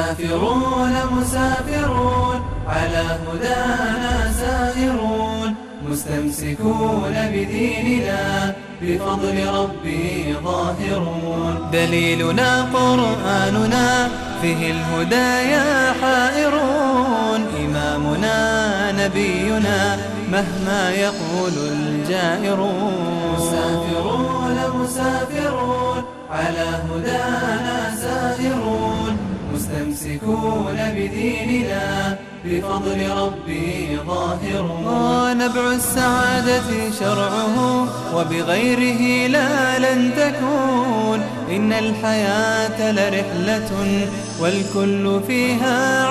مسافرون مسافرون على هدانا سائرون مستمسكون بديننا بفضل ربي ظاهرون دليلنا قرآننا فيه الهدايا حائرون إمامنا نبينا مهما يقول الجائرون مسافرون مسافرون على هدانا سائرون مستمسكون بديننا بفضل ربي ظاهرون نبع السعادة شرعه وبغيره لا لن تكون إن الحياة لرحلة والكل فيها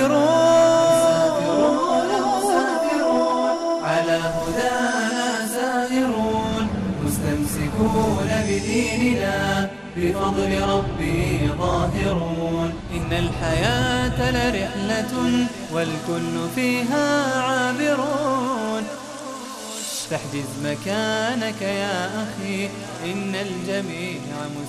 عابرون مسافرون على هدانا سائرون مستمسكون بديننا بفضل ربي ظاهرون إن الحياة لرحلة والكل فيها عابرون فاحجز مكانك يا أخي إن الجميع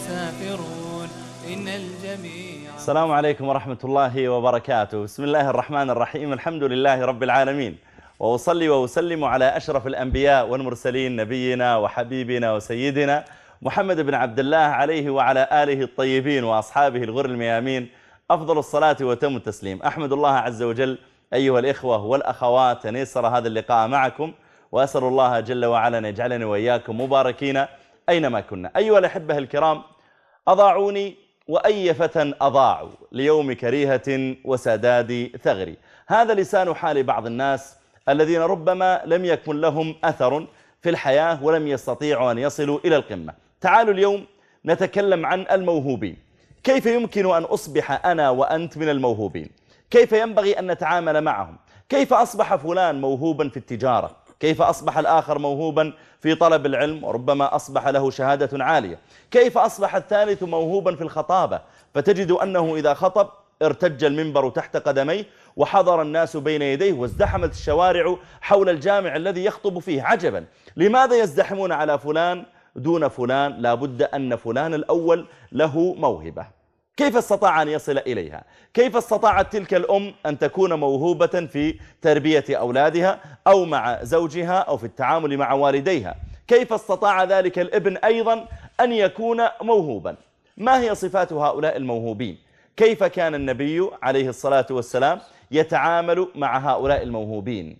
مسافرون إن الجميع. السلام عليكم ورحمة الله وبركاته. بسم الله الرحمن الرحيم. الحمد لله رب العالمين، وأصلي وأسلم على أشرف الأنبياء والمرسلين نبينا وحبيبنا وسيدنا محمد بن عبد الله عليه وعلى آله الطيبين وأصحابه الغر الميامين أفضل الصلاة وتم التسليم. أحمد الله عز وجل أيها الإخوة والأخوات أن يسر هذا اللقاء معكم، وأسأل الله جل وعلا أن يجعلني وإياكم مباركين أينما كنا. أيها الأحبة الكرام، أضاعوني وأي فتى أضاعوا ليوم كريهة وسداد ثغري. هذا لسان حال بعض الناس الذين ربما لم يكن لهم أثر في الحياة ولم يستطيعوا أن يصلوا إلى القمة. تعالوا اليوم نتكلم عن الموهوبين. كيف يمكن أن أصبح أنا وأنت من الموهوبين؟ كيف ينبغي أن نتعامل معهم؟ كيف أصبح فلان موهوبا في التجارة؟ كيف أصبح الآخر موهوبا في طلب العلم وربما أصبح له شهادة عالية؟ كيف أصبح الثالث موهوبا في الخطابة فتجد أنه إذا خطب ارتج المنبر تحت قدميه وحضر الناس بين يديه وازدحمت الشوارع حول الجامع الذي يخطب فيه؟ عجبا، لماذا يزدحمون على فلان دون فلان؟ لابد أن فلان الأول له موهبة. كيف استطاع أن يصل إليها؟ كيف استطاعت تلك الأم أن تكون موهوبة في تربية أولادها أو مع زوجها أو في التعامل مع والديها؟ كيف استطاع ذلك الابن أيضا أن يكون موهوبا؟ ما هي صفات هؤلاء الموهوبين؟ كيف كان النبي عليه الصلاة والسلام يتعامل مع هؤلاء الموهوبين؟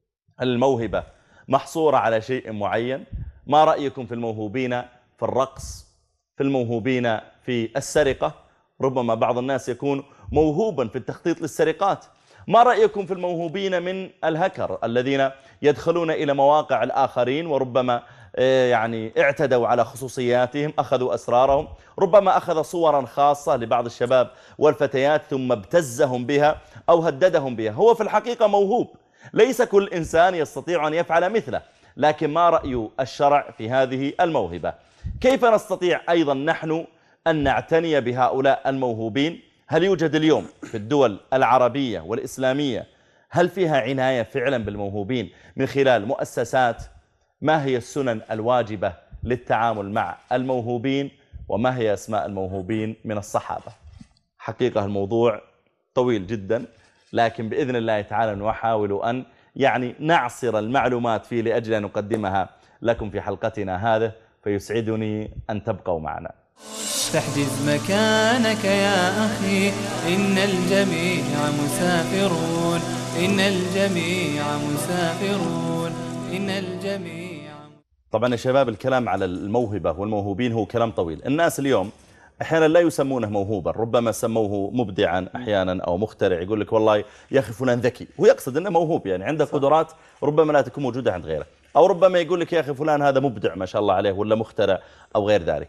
الموهبة محصورة على شيء معين؟ ما رأيكم في الموهوبين في الرقص؟ في الموهوبين في السرقة؟ ربما بعض الناس يكون موهوبا في التخطيط للسرقات. ما رأيكم في الموهوبين من الهكر الذين يدخلون إلى مواقع الآخرين وربما اعتدوا على خصوصياتهم، أخذوا أسرارهم، ربما أخذ صورا خاصة لبعض الشباب والفتيات ثم ابتزهم بها أو هددهم بها. هو في الحقيقة موهوب، ليس كل إنسان يستطيع أن يفعل مثله، لكن ما رأي الشرع في هذه الموهبة؟ كيف نستطيع أيضا نحن أن نعتني بهؤلاء الموهوبين؟ هل يوجد اليوم في الدول العربية والإسلامية هل فيها عناية فعلا بالموهوبين من خلال مؤسسات؟ ما هي السنن الواجبة للتعامل مع الموهوبين؟ وما هي أسماء الموهوبين من الصحابة؟ حقيقة الموضوع طويل جدا، لكن بإذن الله تعالى نحاول أن نعصر المعلومات فيه لأجل أن نقدمها لكم في حلقتنا هذه، فيسعدني أن تبقوا معنا. فاحجز مكانك يا أخي إن الجميع مسافرون إن الجميع مسافرون إن الجميع. طبعا يا شباب، الكلام على الموهبة والموهوبين هو كلام طويل. الناس اليوم أحيانا لا يسمونه موهوبا، ربما سموه مبدعا أحيانا أو مخترع. يقول لك والله يا أخي فلان ذكي، ويقصد أنه موهوب، عنده قدرات ربما لا تكون موجودة عند غيره. أو ربما يقول لك يا أخي فلان هذا مبدع ما شاء الله عليه، ولا مخترع أو غير ذلك.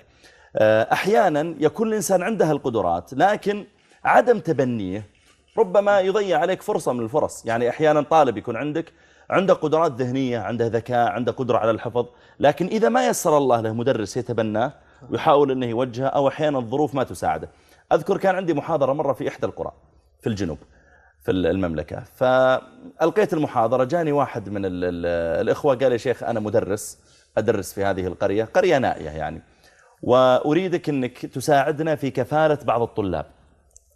أحيانا يكون الإنسان عنده القدرات لكن عدم تبنيه ربما يضيع عليك فرصة من الفرص. أحيانا طالب يكون عنده قدرات ذهنية، عنده ذكاء، عنده قدرة على الحفظ، لكن إذا ما يسر الله له مدرس يتبناه ويحاول أنه يوجهه، أو أحيانا الظروف ما تساعده. أذكر كان عندي محاضرة مرة في إحدى القرى في الجنوب في المملكة، فألقيت المحاضرة، جاني واحد من الإخوة قال يا شيخ أنا مدرس أدرس في هذه القرية، قرية نائية وأريدك أنك تساعدنا في كفالة بعض الطلاب.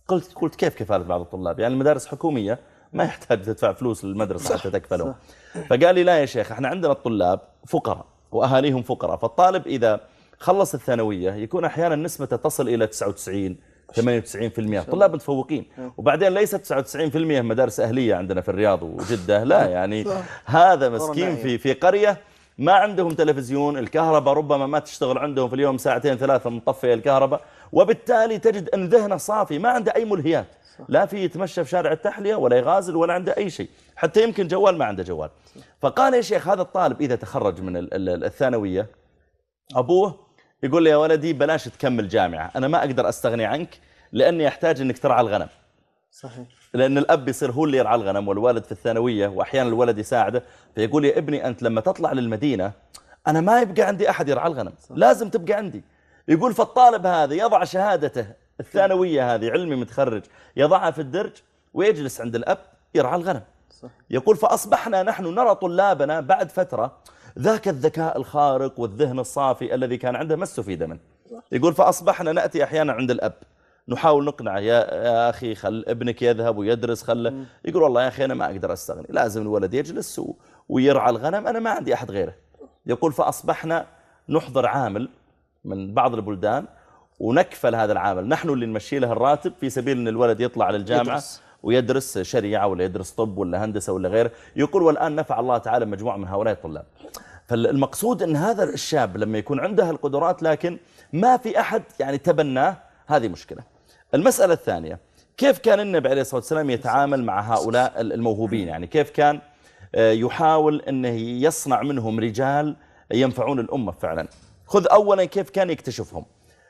قلت كيف كفالة بعض الطلاب؟ يعني المدارس حكومية ما يحتاج تدفع فلوس للمدرسة حتى تكفلهم. فقال لي لا يا شيخ، احنا عندنا الطلاب فقراء وأهاليهم فقراء، فالطالب إذا خلص الثانوية يكون أحيانا نسبته تصل إلى 99 98%، طلاب متفوقين. وبعدين ليست 99% مدارس أهلية عندنا في الرياض وجدة، لا يعني هذا مسكين في قرية ما عندهم تلفزيون، الكهرباء ربما ما تشتغل عندهم في اليوم ساعتين ثلاثة مطفية الكهرباء، وبالتالي تجد أن ذهنه صافي ما عنده أي ملهيات، لا في يتمشى في شارع التحلية ولا يغازل ولا عنده أي شيء، حتى يمكن جوال ما عنده جوال. فقال يا شيخ هذا الطالب إذا تخرج من الثانوية أبوه يقول لي يا ولدي بلاش تكمل جامعة، أنا ما أقدر أستغني عنك لأني أحتاج أنك ترعى الغنم. صحيح. لأن الأب يصير هو اللي يرعى الغنم والوالد في الثانوية، وأحيانا الولد يساعده، فيقول يا ابني أنت لما تطلع للمدينة أنا ما يبقى عندي أحد يرعى الغنم، لازم تبقى عندي. يقول فالطالب هذا يضع شهادته الثانوية هذه علمي متخرج يضعها في الدرج ويجلس عند الأب يرعى الغنم. يقول فأصبحنا نحن نرى طلابنا بعد فترة ذاك الذكاء الخارق والذهن الصافي الذي كان عنده ما استفيد منه. يقول فأصبحنا نأتي أحيانا عند الأب نحاول نقنعه يا أخي خل ابنك يذهب ويدرس خله. يقول والله يا أخي أنا ما أقدر أستغني، لازم الولد يجلس ويرعى الغنم، أنا ما عندي أحد غيره. يقول فأصبحنا نحضر عامل من بعض البلدان ونكفل هذا العامل، نحن اللي نمشي له الراتب في سبيل أن الولد يطلع للجامعة ويدرس شريعة ولا يدرس طب ولا هندسة ولا غيره. يقول والآن نفع الله تعالى مجموعة من هؤلاء الطلاب. فالمقصود أن هذا الشاب لما يكون عنده القدرات لكن ما في أحد يعني تبناه، هذه مشكلة. المسألة الثانية، كيف كان النبي عليه الصلاة والسلام يتعامل مع هؤلاء الموهوبين؟ يعني كيف كان يحاول أنه يصنع منهم رجال ينفعون الأمة فعلا؟ خذ أولا كيف كان يكتشفهم.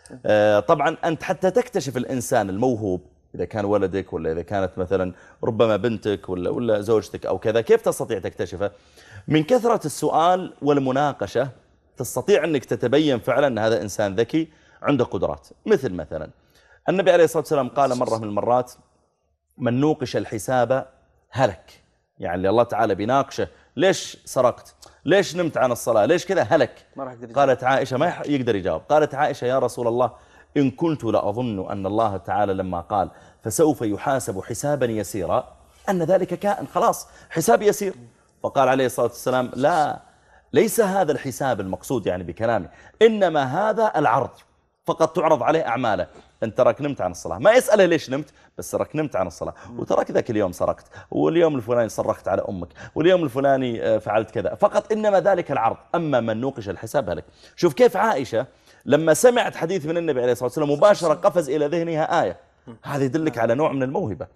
طبعا أنت حتى تكتشف الإنسان الموهوب، إذا كان ولدك ولا إذا كانت مثلا ربما بنتك ولا زوجتك أو كذا، كيف تستطيع تكتشفه؟ من كثرة السؤال والمناقشة تستطيع أنك تتبين فعلا أن هذا إنسان ذكي عنده قدرات. مثلا النبي عليه الصلاة والسلام قال مرة من المرات من نوقش الحساب هلك، يعني الله تعالى بيناقشه ليش سرقت، ليش نمت عن الصلاة، ليش كذا، هلك. قالت عائشة ما يقدر يجاوب، قالت عائشة يا رسول الله إن كنت لأظن أن الله تعالى لما قال فسوف يحاسب حسابا يسيرا أن ذلك كائن خلاص حساب يسير. فقال عليه الصلاة والسلام لا، ليس هذا الحساب المقصود يعني بكلامي، إنما هذا العرض، فقط تعرض عليه أعماله. أنت تراك نمت عن الصلاة، ما يسأله ليش نمت، بس تراك نمت عن الصلاة، وتراك ذاك اليوم سرقت، واليوم الفلاني صرخت على أمك، واليوم الفلاني فعلت كذا، فقط إنما ذلك العرض. أما من نوقش الحساب هلك. شوف كيف عائشة لما سمعت حديث من النبي عليه الصلاة والسلام مباشرة قفز إلى ذهنها آية، هذا يدلك على نوع من الموهبة.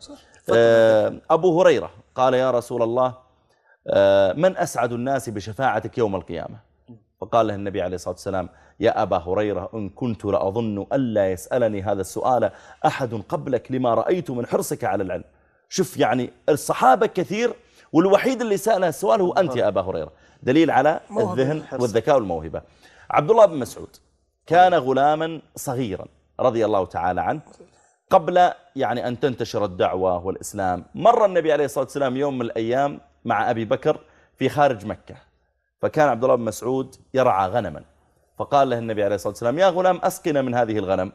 أبو هريرة قال يا رسول الله من أسعد الناس بشفاعتك يوم القيامة؟ فقال له النبي عليه الصلاة والسلام يا أبا هريرة إن كنت لأظن ألا يسألني هذا السؤال أحد قبلك لما رأيت من حرصك على العلم. شوف يعني الصحابة كثير والوحيد اللي سأله السؤال هو أنت يا أبا هريرة، دليل على الذهن والذكاء والموهبة. عبد الله بن مسعود كان غلاما صغيرا رضي الله تعالى عنه قبل يعني أن تنتشر الدعوة والإسلام. مر النبي عليه الصلاة والسلام يوم من الأيام مع أبي بكر في خارج مكة، فكان عبد الله بن مسعود يرعى غنما، فقال له النبي عليه الصلاة والسلام يا غلام أسقنا من هذه الغنم.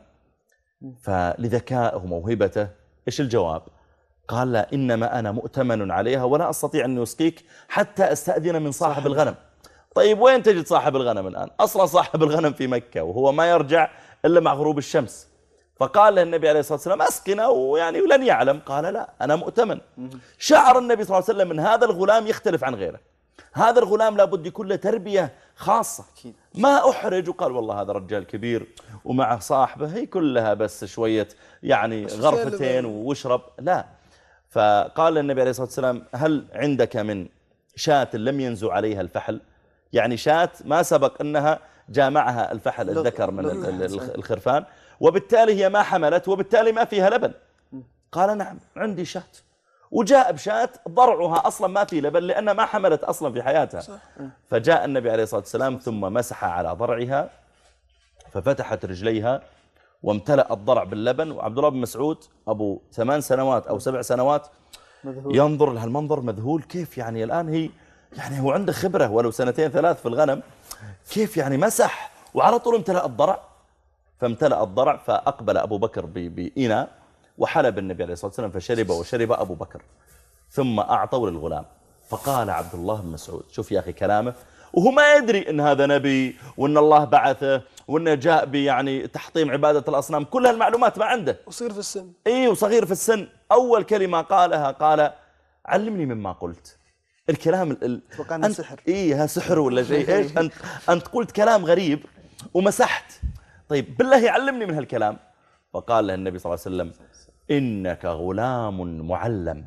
فلذكائه وموهبته إيش الجواب؟ قال لا إنما أنا مؤتمن عليها ولا أستطيع أن يسقيك حتى أستأذن من صاحب الغنم. طيب وين تجد صاحب الغنم الآن؟ أصلا صاحب الغنم في مكة وهو ما يرجع إلا مع غروب الشمس. فقال له النبي عليه الصلاة والسلام أسقنا ويعني ولن يعلم. قال لا أنا مؤتمن. شعر النبي صلى الله عليه وسلم من هذا الغلام يختلف عن غيره، هذا الغلام لابد يكون له تربية خاصة، ما أحرج. وقال والله هذا رجال كبير ومع صاحبه هي كلها بس شوية يعني غرفتين واشرب، لا. فقال النبي عليه الصلاة والسلام هل عندك من شاة لم ينزو عليها الفحل؟ يعني شاة ما سبق أنها جامعها الفحل الذكر من الخرفان، وبالتالي هي ما حملت وبالتالي ما فيها لبن. قال نعم عندي شاة، وجاء بشاة ضرعها أصلا ما في لبن لأنها ما حملت أصلا في حياتها. فجاء النبي عليه الصلاة والسلام ثم مسح على ضرعها ففتحت رجليها وامتلأ الضرع باللبن. وعبد الله بن مسعود أبو 8 سنوات أو 7 سنوات ينظر لها المنظر مذهول، كيف يعني الآن هي يعني هو عنده خبرة ولو 2 3 في الغنم، كيف يعني مسح وعلى طول امتلأ الضرع. فامتلأ الضرع فأقبل أبو بكر بإناء وحلب النبي عليه الصلاة والسلام فشرب وشرب أبو بكر، ثم أعطوا للغلام. فقال عبد الله بن مسعود، شوف يا أخي كلامه، وهو ما يدري إن هذا نبي وإن الله بعثه وإنه جاء يعني تحطيم عبادة الأصنام، كل هالمعلومات ما عنده، وصغير في السن. وصغير في السن. أول كلمة قالها قال علمني مما قلت. الكلام توقعنا سحر. ها سحر ولا شيء. إيش أنت قلت كلام غريب ومسحت، طيب بالله علمني من هالكلام. فقال له النبي صلى الله عليه وسلم إنك غلام معلم،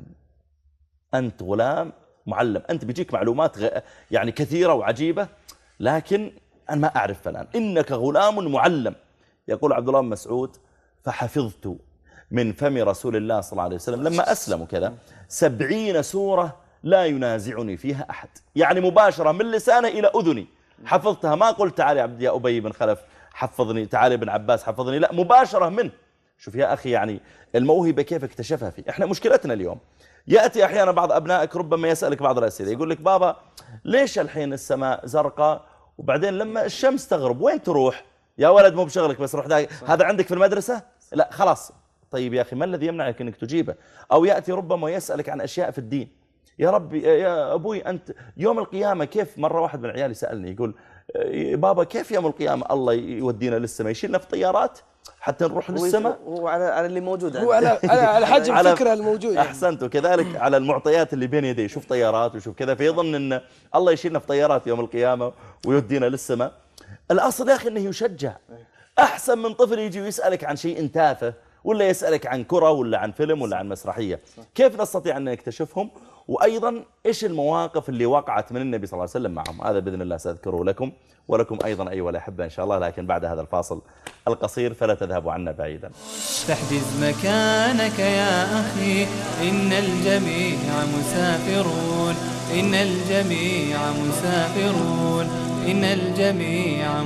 أنت غلام معلم، أنت بيجيك معلومات يعني كثيرة وعجيبة، لكن أنا ما أعرف الآن. إنك غلام معلم. يقول عبد الله بن مسعود فحفظت من فم رسول الله صلى الله عليه وسلم لما أسلم كذا 70 سورة لا ينازعني فيها أحد، يعني مباشرة من لسانه إلى أذني حفظتها. ما قلت تعالي يا أبي بن خلف حفظني، تعالي ابن عباس حفظني، لا، مباشرة منه. شوف يا أخي يعني الموهبة كيف اكتشفها فيه. احنا مشكلتنا اليوم يأتي أحيانا بعض أبنائك ربما يسألك بعض الأسئلة، يقول لك بابا ليش الحين السماء زرقاء وبعدين لما الشمس تغرب وين تروح؟ يا ولد مو بشغلك بس روح هذا عندك في المدرسة؟ لا خلاص. طيب يا أخي ما الذي يمنعك أنك تجيبه؟ أو يأتي ربما يسألك عن أشياء في الدين، يا ربي يا أبوي أنت يوم القيامة كيف؟ مرة واحد من عيالي سألني يقول بابا كيف يوم القيامة الله يودينا للسماء، يشيلنا في طيارات حتى نروح للسماء؟ هو على اللي موجود، هو على حجم الفكرة الموجودة. أحسنت. وكذلك على المعطيات اللي بين يديه، شوف طيارات وشوف كذا، فيظن أن الله يشيلنا في طيارات يوم القيامة ويودينا للسماء. الأصل يا أخي أنه يشجع، أحسن من طفل يجي ويسألك عن شيء تافه ولا يسألك عن كرة ولا عن فيلم ولا عن مسرحية. كيف نستطيع أن نكتشفهم؟ وأيضا إيش المواقف اللي وقعت من النبي صلى الله عليه وسلم معهم؟ هذا بإذن الله سأذكره لكم ولكم أيضا أيها الأحبة إن شاء الله، لكن بعد هذا الفاصل القصير فلا تذهبوا عنا بعيدا. فاحجز مكانك يا أخي، إن الجميع مسافرون، إن الجميع مسافرون، إن الجميع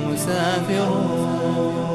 مسافرون.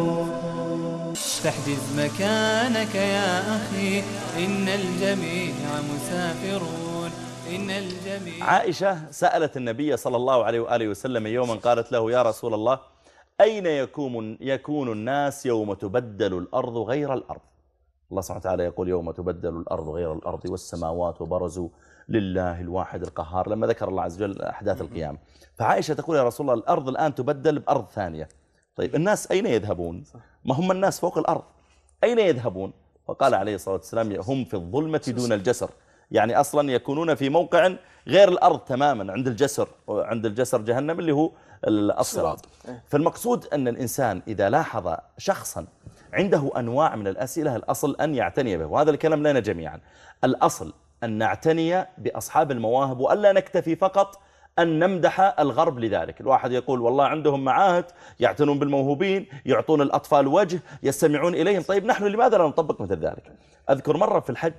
فاحجز مكانك يا أخي، إن الجميع مسافرون، إن الجميع. عائشة سألت النبي صلى الله عليه وآله وسلم يوما، قالت له يا رسول الله أين يكون الناس يوم تبدل الأرض غير الأرض؟ الله سبحانه وتعالى يقول يوم تبدل الأرض غير الأرض والسماوات وبرزوا لله الواحد القهار، لما ذكر الله عز وجل أحداث القيامة. فعائشة تقول يا رسول الله الأرض الآن تبدل بأرض ثانية، طيب الناس أين يذهبون؟ ما هم الناس فوق الأرض، أين يذهبون؟ وقال عليه الصلاة والسلام هم في الظلمة دون الجسر، يعني أصلا يكونون في موقع غير الأرض تماما، عند الجسر، عند الجسر جهنم اللي هو الصراط. فالمقصود أن الإنسان إذا لاحظ شخصا عنده أنواع من الأسئلة الأصل أن يعتني به، وهذا الكلام لنا جميعا. الأصل أن نعتني بأصحاب المواهب وألا نكتفي فقط أن نمدح الغرب لذلك. الواحد يقول والله عندهم معاهد يعتنون بالموهوبين، يعطون الأطفال وجه، يستمعون إليهم. طيب نحن لماذا لا نطبق مثل ذلك؟ أذكر مرة في الحج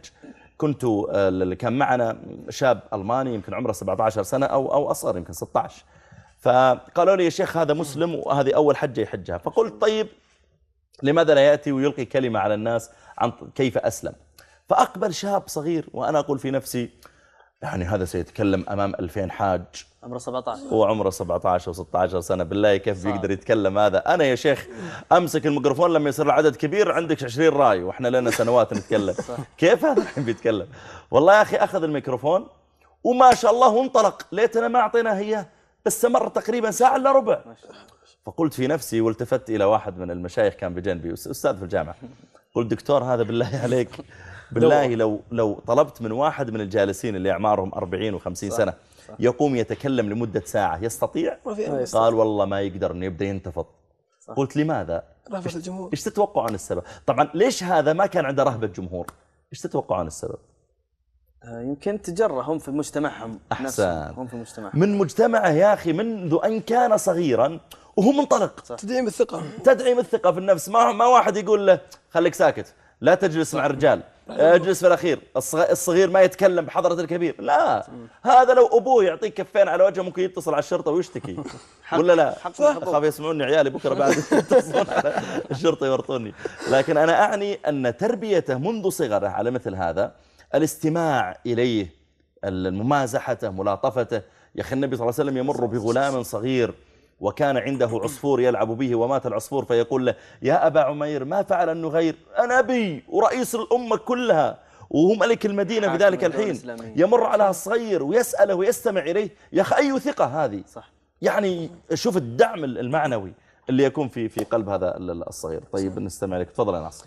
كان معنا شاب ألماني يمكن عمره 17 سنة أو أصغر يمكن 16، فقالوا لي يا شيخ هذا مسلم وهذه أول حجة يحجها. فقلت طيب لماذا لا يأتي ويلقي كلمة على الناس عن كيف أسلم؟ فأقبل شاب صغير وأنا أقول في نفسي يعني هذا سيتكلم أمام 2000 حاج، عمره 17 وعمره 17 و16 سنة، بالله كيف بيقدر يتكلم هذا؟ أنا يا شيخ أمسك الميكروفون لما يصير العدد كبير عندك 20 راي وإحنا لنا سنوات نتكلم. كيف هذا الحين بيتكلم؟ والله يا أخي أخذ الميكروفون وما شاء الله وانطلق، ليتنا ما أعطيناه إياه، استمر تقريبا ساعة إلا ربع. فقلت في نفسي والتفت إلى واحد من المشايخ كان بجنبي أستاذ في الجامعة، قلت دكتور هذا بالله عليك بالله لو طلبت من واحد من الجالسين اللي أعمارهم 40 و50 سنة يقوم يتكلم لمدة ساعة يستطيع؟ قال والله ما يقدر إنه يبدأ ينتفض. قلت لماذا؟ رهبة الجمهور. إيش تتوقعون السبب؟ طبعا ليش هذا ما كان عنده رهبة جمهور؟ إيش تتوقعون السبب؟ يمكن تجرهم في مجتمعهم. أحسن. هم في مجتمعهم، من مجتمعه يا أخي منذ أن كان صغيرا وهو منطلق. تدعيم الثقة، تدعيم الثقة في النفس. ما واحد يقول له خليك ساكت، لا تجلس مع الرجال، اجلس في الأخير، الصغير ما يتكلم بحضرة الكبير. لا، هذا لو أبوه يعطيك كفين على وجهه ممكن يتصل على الشرطة ويشتكي ولا لا؟ أخاف يسمعوني عيالي بكرة بعد يتصلون على الشرطة يورطوني. لكن أنا أعني أن تربيته منذ صغره على مثل هذا، الاستماع إليه، ممازحته، ملاطفته. يا أخي النبي صلى الله عليه وسلم يمر بغلام صغير وكان عنده عصفور يلعب به ومات العصفور فيقول له يا أبا عمير ما فعل النغير؟ أنا أبي ورئيس الأمة كلها وهو ملك المدينة في ذلك الحين، يمر على الصغير ويسأله ويستمع إليه. يا أخي أي ثقة هذه؟ صح. يعني شوف الدعم المعنوي اللي يكون في قلب هذا الصغير. طيب نستمع لك، تفضل يا ناصر.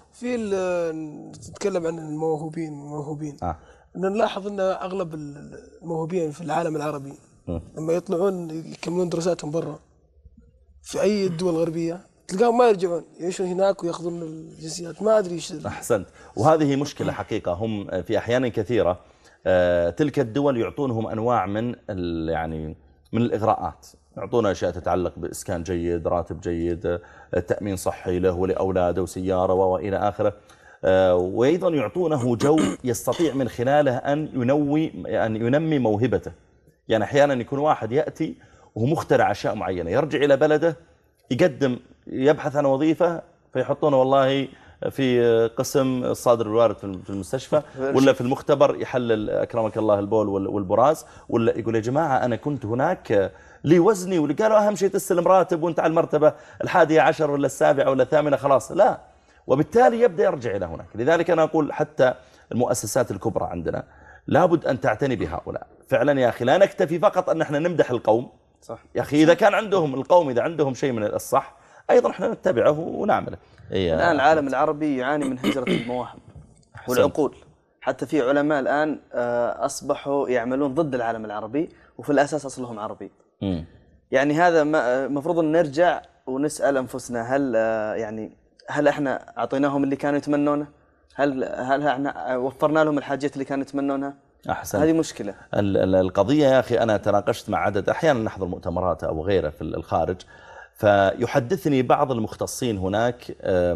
تتكلم عن الموهوبين إن نلاحظ أن أغلب الموهوبين في العالم العربي لما يطلعون يكملون دراساتهم برا في أي الدول الغربية تلقاهم ما يرجعون، يعيشون هناك ويأخذون الجنسيات، ما أدري إيش. أحسنت. وهذه مشكلة حقيقة. هم في أحيان كثيرة تلك الدول يعطونهم أنواع من يعني من الإغراءات، يعطون أشياء تتعلق بإسكان جيد، راتب جيد، تأمين صحي له ولأولاده وسيارة وإلى آخره، وأيضا يعطونه جو يستطيع من خلاله أن ينمي موهبته. يعني أحيانا يكون واحد يأتي وهو مخترع أشياء معينة، يرجع إلى بلده يبحث عن وظيفة فيحطونه والله في قسم الصادر الوارد في المستشفى ولا في المختبر يحلل أكرمك الله البول والبراز، ولا يقول يا جماعة أنا كنت هناك لي وزني، واللي قالوا أهم شيء تستلم راتب وانت على المرتبة 11 ولا 7 ولا 8 خلاص، لا. وبالتالي يبدأ يرجع إلى هناك. لذلك أنا أقول حتى المؤسسات الكبرى عندنا لابد أن تعتني بهؤلاء فعلا. يا أخي لا نكتفي فقط أن احنا نمدح القوم، صح يا أخي، إذا كان عندهم القوم إذا عندهم شيء من الصح أيضا احنا نتبعه ونعمله. الآن العالم العربي يعاني من هجرة المواهب والعقول. حتى في علماء الآن أصبحوا يعملون ضد العالم العربي وفي الأساس أصلهم عربي. يعني هذا مفروض أن نرجع ونسأل أنفسنا هل احنا أعطيناهم اللي كانوا يتمنونه؟ هل احنا وفرنا لهم الحاجات اللي كانوا يتمنونها؟ أحسن. هذه مشكلة. القضية يا أخي أنا تناقشت مع عدد، أحيانا نحضر مؤتمرات أو غيره في الخارج، فيحدثني بعض المختصين هناك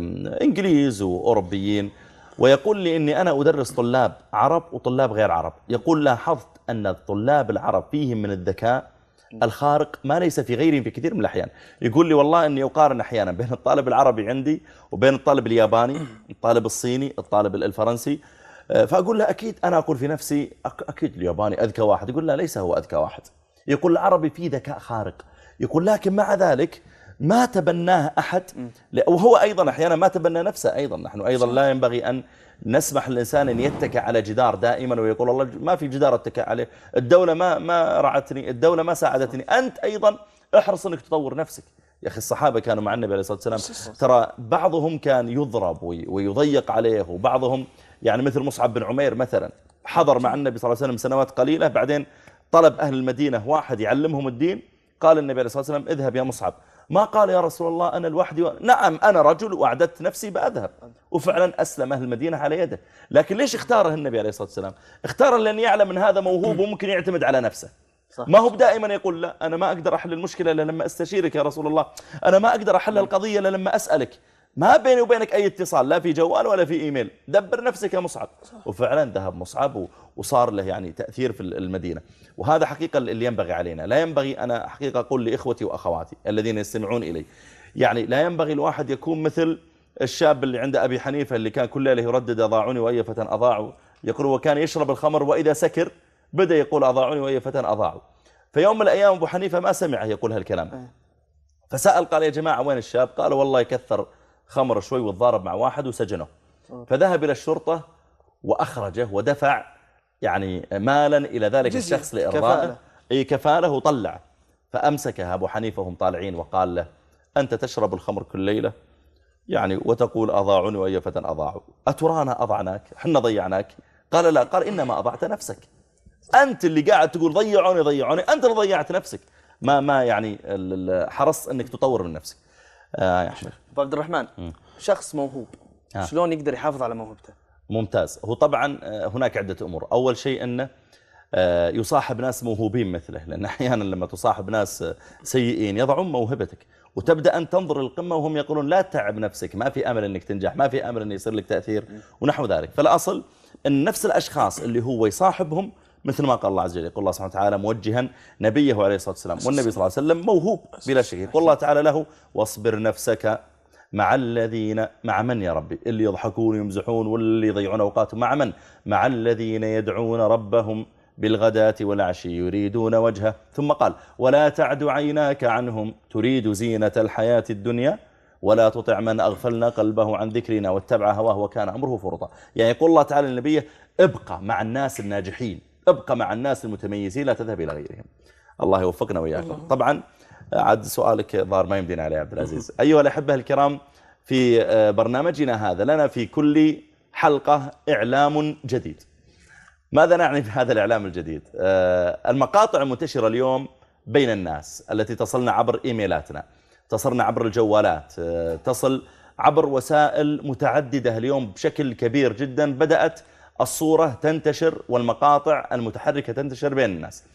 إنجليز وأوروبيين ويقول لي إني أنا أدرس طلاب عرب وطلاب غير عرب. يقول لاحظت أن الطلاب العرب فيهم من الذكاء الخارق ما ليس في غيرهم في كثير من الأحيان. يقول لي والله أني أقارن أحيانا بين الطالب العربي عندي وبين الطالب الياباني، الطالب الصيني، الطالب الفرنسي، فأقول له أكيد أنا أقول في نفسي أكيد الياباني أذكى واحد. يقول لا ليس هو أذكى واحد. يقول العربي فيه ذكاء خارق، يقول لكن مع ذلك ما تبناه أحد، وهو أيضا أحيانا ما تبنى نفسه. أيضا نحن أيضا لا ينبغي أن نسمح للإنسان أن يتكئ على جدار دائما ويقول الله ما في جدار اتكئ عليه، الدولة ما رعتني، الدولة ما ساعدتني. أنت أيضا احرص أنك تطور نفسك. يا أخي الصحابة كانوا مع النبي عليه الصلاة والسلام، ترى بعضهم كان يضرب ويضيق عليه، وبعضهم يعني مثل مصعب بن عمير مثلا حضر مع النبي صلى الله عليه وسلم سنوات قليلة، بعدين طلب أهل المدينة واحد يعلمهم الدين. قال النبي عليه الصلاة والسلام اذهب يا مصعب. ما قال يا رسول الله أنا لوحدي نعم أنا رجل وأعددت نفسي بأذهب، وفعلا أسلم أهل المدينة على يده. لكن ليش اختاره النبي عليه الصلاة والسلام؟ اختاره لأن يعلم أن هذا موهوب وممكن يعتمد على نفسه. صح. ما هو دائما يقول لا أنا ما أقدر أحل المشكلة إلا لما أستشيرك يا رسول الله، أنا ما أقدر أحل القضية إلا لما أسألك. ما بيني وبينك أي اتصال، لا في جوال ولا في إيميل، دبر نفسك يا مصعب. وفعلا ذهب مصعب وصار له يعني تأثير في المدينة. وهذا حقيقة اللي ينبغي علينا. لا ينبغي، أنا حقيقة أقول لإخوتي وأخواتي الذين يستمعون إلي، يعني لا ينبغي الواحد يكون مثل الشاب اللي عند أبي حنيفة اللي كان كل ليلة يردد أضاعوني وأي فتى أضاعوا، يقول وكان يشرب الخمر وإذا سكر بدأ يقول أضاعوني وأي فتى أضاعوا. في يوم من الأيام أبو حنيفة ما سمعه يقول هالكلام، فسأل قال يا جماعة وين الشاب؟ قالوا والله يكثر خمر شوي وتضارب مع واحد وسجنه. فذهب إلى الشرطة وأخرجه ودفع يعني مالا إلى ذلك الشخص لإرضائه، كفاله وطلع. فأمسكها أبو حنيفة وهم طالعين وقال له أنت تشرب الخمر كل ليلة يعني وتقول أضاعوني وأي فتى أضاعوا، أترانا أضعناك حنا ضيعناك؟ قال لا، قال إنما أضعت نفسك، أنت اللي قاعد تقول ضيعوني أنت اللي ضيعت نفسك، ما يعني حرص أنك تطور من نفسك. يا أحمد أبو عبد الرحمن، شخص موهوب شلون يقدر يحافظ على موهبته؟ ممتاز. هو طبعا هناك عدة أمور. أول شيء أنه يصاحب ناس موهوبين مثله، لأن أحيانا لما تصاحب ناس سيئين يضعون موهبتك وتبدأ أن تنظر للقمة وهم يقولون لا تتعب نفسك، ما في أمل أنك تنجح، ما في أمل أن يصير لك تأثير ونحو ذلك. فالأصل أن نفس الأشخاص اللي هو يصاحبهم مثل ما قال الله عز وجل، يقول الله سبحانه وتعالى موجها نبيه عليه الصلاة والسلام، والنبي صلى الله عليه وسلم موهوب بلا شك. يقول الله تعالى له واصبر نفسك مع الذين، مع من يا ربي؟ اللي يضحكون ويمزحون واللي يضيعون أوقاتهم، مع من؟ مع الذين يدعون ربهم بالغداة والعشي يريدون وجهه. ثم قال ولا تعد عيناك عنهم تريد زينة الحياة الدنيا ولا تطع من أغفلنا قلبه عن ذكرنا واتبع هواه وكان أمره فرطا. يعني يقول الله تعالى للنبي ابقى مع الناس الناجحين، ابقى مع الناس المتميزين، لا تذهب إلى غيرهم. الله يوفقنا وإياكم. طبعا عاد سؤالك ظهر ما يمدينا عليه عبد العزيز. أيها الأحبة الكرام، في برنامجنا هذا لنا في كل حلقة إعلام جديد. ماذا نعني بهذا الإعلام الجديد؟ المقاطع المنتشرة اليوم بين الناس التي تصلنا عبر إيميلاتنا، تصلنا عبر الجوالات، تصل عبر وسائل متعددة اليوم بشكل كبير جدا. بدأت الصورة تنتشر والمقاطع المتحركة تنتشر بين الناس.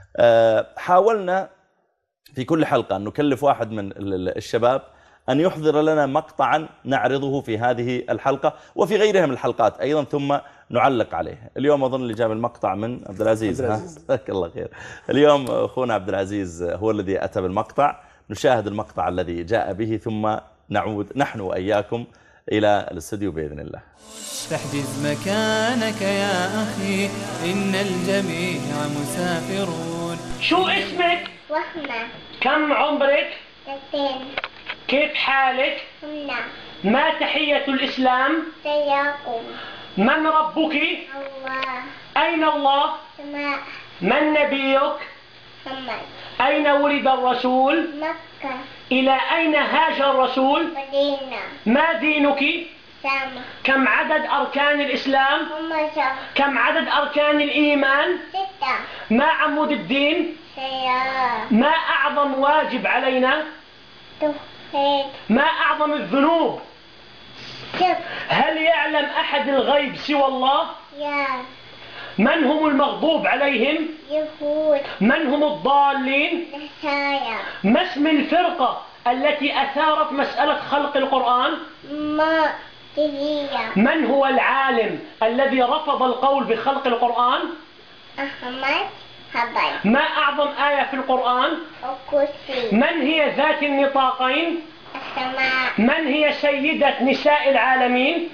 حاولنا في كل حلقة أن نكلف واحد من الشباب أن يحضر لنا مقطعا نعرضه في هذه الحلقة وفي غيرها من الحلقات أيضا ثم نعلق عليه. اليوم أظن اللي جاب المقطع من عبد العزيز. جزاك الله خير. اليوم أخونا عبد العزيز هو الذي أتى بالمقطع. نشاهد المقطع الذي جاء به ثم نعود نحن وإياكم إلى الاستوديو بإذن الله. تحجز مكانك يا أخي إن الجميع مسافرون. شو اسمك؟ وهمة. كم عمرك؟ 2. كيف حالك؟ هنا. ما تحية الإسلام؟ سياقم. من ربك؟ الله. أين الله؟ سماء. من نبيك؟ محمد. أين ولد الرسول؟ مكة. إلى أين هاجر الرسول؟ مدينة. ما دينك؟ سامة. كم عدد أركان الإسلام؟ هم 7. كم عدد أركان الإيمان؟ 6. ما عمود الدين؟ سيارة. ما أعظم واجب علينا؟ توحيد. ما أعظم الذنوب؟ شرك. هل يعلم أحد الغيب سوى الله؟ يا. من هم المغضوب عليهم؟ يهود. من هم الضالين؟ نصارى. ما اسم الفرقة التي أثارت مسألة خلق القرآن؟ ما تهيا. من هو العالم الذي رفض القول بخلق القرآن؟ أحمد حبيب. ما أعظم آية في القرآن؟ الكرسي. من هي ذات النطاقين؟ السماء. من هي سيدة نساء العالمين؟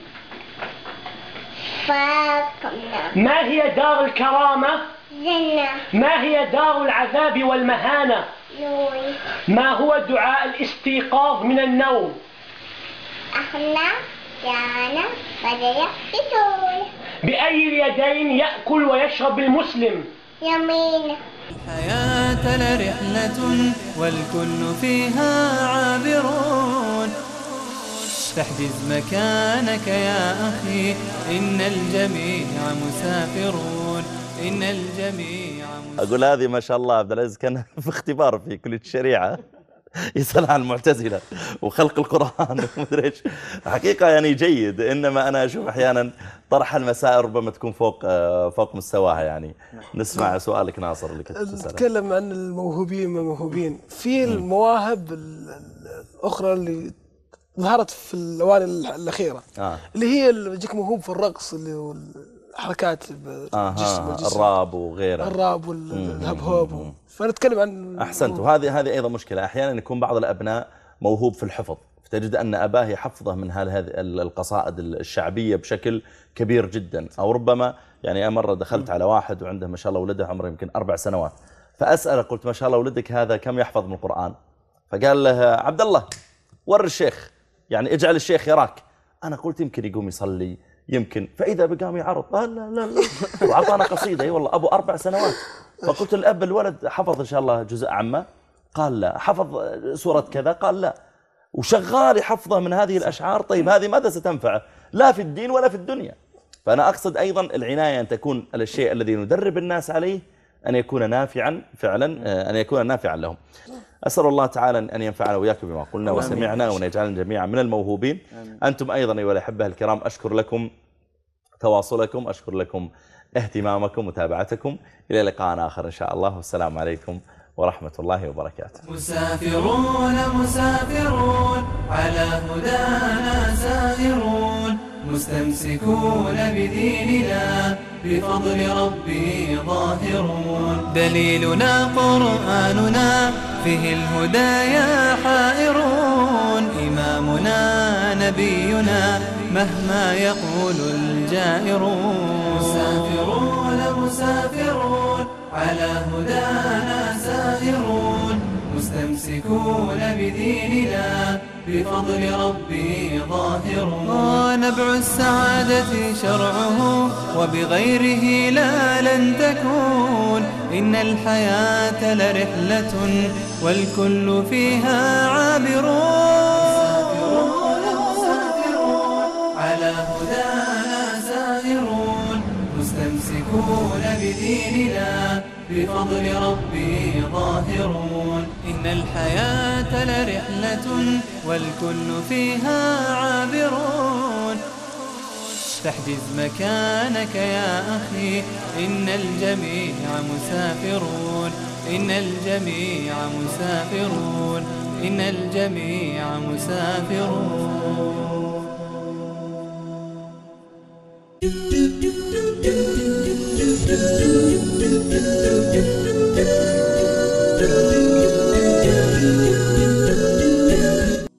فاطمة. ما هي دار الكرامة؟ جنة. ما هي دار العذاب والمهانة؟ نور. ما هو دعاء الاستيقاظ من النوم؟ أحنا جانا بدأ بطول. بأي اليدين يأكل ويشرب المسلم؟ يمين. الحياة لرحلة والكل فيها عابرون. تحجز مكانك يا أخي إن الجميع مسافرون. إن الجميع أقول هذه ما شاء الله عبد العزيز كان في اختبار في كلية الشريعة يسأل عن المعتزلة وخلق القرآن ومدري ايش. حقيقة يعني جيد، إنما أنا أشوف أحيانا طرح المسائل ربما تكون فوق مستواها. يعني نسمع سؤالك ناصر اللي كنت تسأله. نتكلم عن الموهوبين ما موهوبين في المواهب الأخرى اللي ظهرت في الأواني الأخيرة اللي هي اللي يجيك موهوب في الرقص اللي هو الحركات الجسم الراب وغيره، الراب والهب هوب. فنتكلم عن أحسنت. وهذه أيضا مشكلة. أحيانا يكون بعض الأبناء موهوب في الحفظ، فتجد أن أباه يحفظه من هذه القصائد الشعبية بشكل كبير جدا. أو ربما يعني مرة دخلت على واحد وعنده ما شاء الله ولده عمره يمكن 4 سنوات، فأسأله قلت ما شاء الله ولدك هذا كم يحفظ من القرآن؟ فقال له عبد الله ور الشيخ، يعني اجعل الشيخ يراك. أنا قلت يمكن يقوم يصلي يمكن، فإذا بقام يعرض لا لا لا وعطانا قصيدة. اي والله أبو 4 سنوات. فقلت الأب الولد حفظ إن شاء الله جزء عامة؟ قال لا. حفظ سورة كذا؟ قال لا. وشغال يحفظه من هذه الأشعار. طيب هذه ماذا ستنفعه؟ لا في الدين ولا في الدنيا. فأنا أقصد أيضا العناية أن تكون الشيء الذي ندرب الناس عليه أن يكون نافعا فعلا، أن يكون نافعا لهم. أسأل الله تعالى أن ينفعنا وإياكم بما قلنا وسمعنا وأن يجعلنا جميعا من الموهوبين. أنتم أيضا أيها الأحبة الكرام أشكر لكم تواصلكم، أشكر لكم اهتمامكم ومتابعتكم. إلى لقاء آخر إن شاء الله، والسلام عليكم ورحمة الله وبركاته. مسافرون مسافرون على هدانا سائرون، مستمسكون بديننا بفضل ربي ظاهرون. دليلنا قرآننا فيه الهدايا حائرون، إمامنا نبينا مهما يقول الجائرون. مسافرون مسافرون على هدانا سائرون مستمسكون بديننا بفضل ربي ظاهرون. نبع السعادة شرعه وبغيره لا لن تكون. إن الحياة لرحلة والكل فيها عابرون. على هدانا سائرون مستمسكون بديننا بفضل ربي ظاهرون. إن الحياة لرحلة والكل فيها عابرون. فاحجز مكانك يا أخي إن الجميع مسافرون. إن الجميع مسافرون. إن الجميع مسافرون.